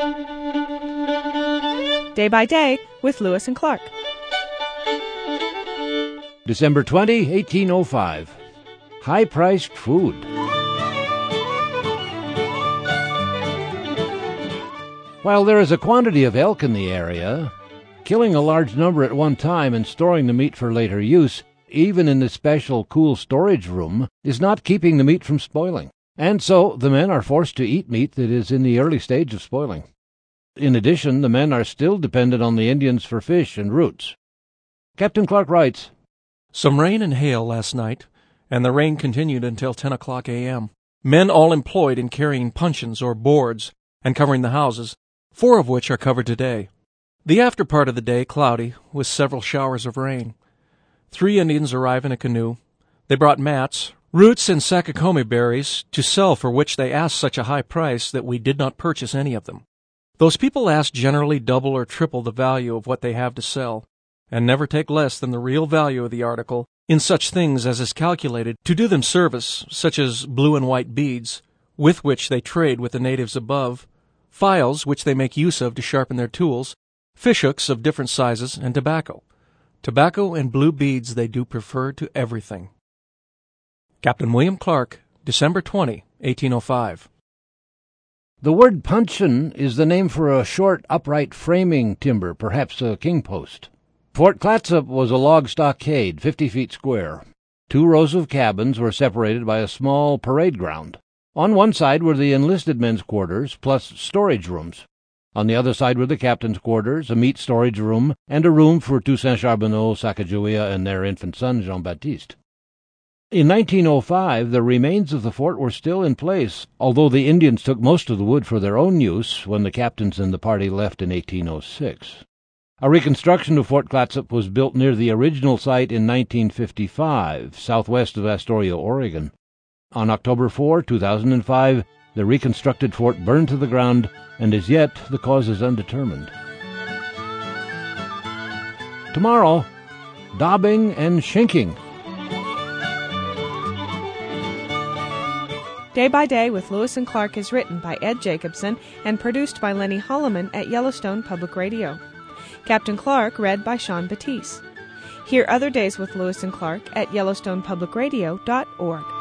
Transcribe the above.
Day by Day with Lewis and Clark. December 20, 1805. High-priced food. While there is a quantity of elk in the area, killing a large number at one time and storing the meat for later use, even in the special cool storage room, is not keeping the meat from spoiling. And so the men are forced to eat meat that is in the early stage of spoiling. In addition, the men are still dependent on the Indians for fish and roots. Captain Clark writes, Some rain and hail last night, and the rain continued until 10 o'clock a.m. Men all employed in carrying puncheons or boards and covering the houses, 4 of which are covered today. The after part of the day cloudy, with several showers of rain. 3 Indians arrive in a canoe. They brought mats, roots, and sakakome berries to sell, for which they asked such a high price that we did not purchase any of them. Those people ask generally double or triple the value of what they have to sell, and never take less than the real value of the article in such things as is calculated to do them service, such as blue and white beads, with which they trade with the natives above, files which they make use of to sharpen their tools, fishhooks of different sizes, and tobacco. Tobacco and blue beads they do prefer to everything. Captain William Clark, December 20, 1805. The word puncheon is the name for a short, upright framing timber, perhaps a king post. Fort Clatsop was a log stockade, 50 feet square. 2 rows of cabins were separated by a small parade ground. On one side were the enlisted men's quarters, plus storage rooms. On the other side were the captain's quarters, a meat storage room, and a room for Toussaint Charbonneau, Sacagawea, and their infant son, Jean-Baptiste. In 1905, the remains of the fort were still in place, although the Indians took most of the wood for their own use when the captains and the party left in 1806. A reconstruction of Fort Clatsop was built near the original site in 1955, southwest of Astoria, Oregon. On October 4, 2005, the reconstructed fort burned to the ground, and as yet the cause is undetermined. Tomorrow, daubing and shinking. Day by Day with Lewis and Clark is written by Ed Jacobson and produced by Lenny Holloman at Yellowstone Public Radio. Captain Clark read by Sean Batiste. Hear other days with Lewis and Clark at YellowstonePublicRadio.org.